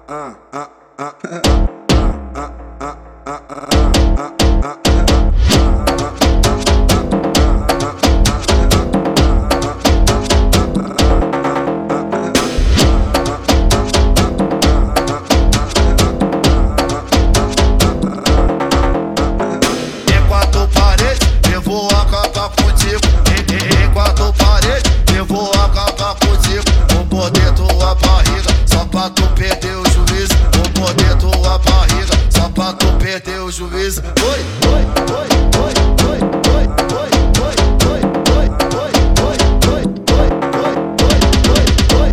Quatro paredes, eu vou acabar contigo. Em quatro paredes, eu vou acabar contigo. Vou morder tua barriga, só pra tu perder o juízo. Vou morder tua barriga, só pra tu perder o juízo. Oi, oi, oi, oi, oi, oi, oi, oi, oi, oi, oi, oi, oi, oi, oi,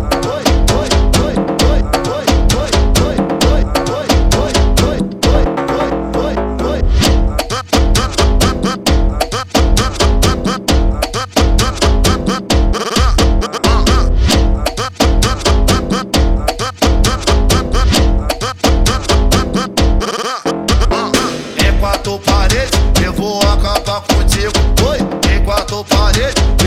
quatro paredes, eu vou acabar contigo. Oi, em quatro paredes,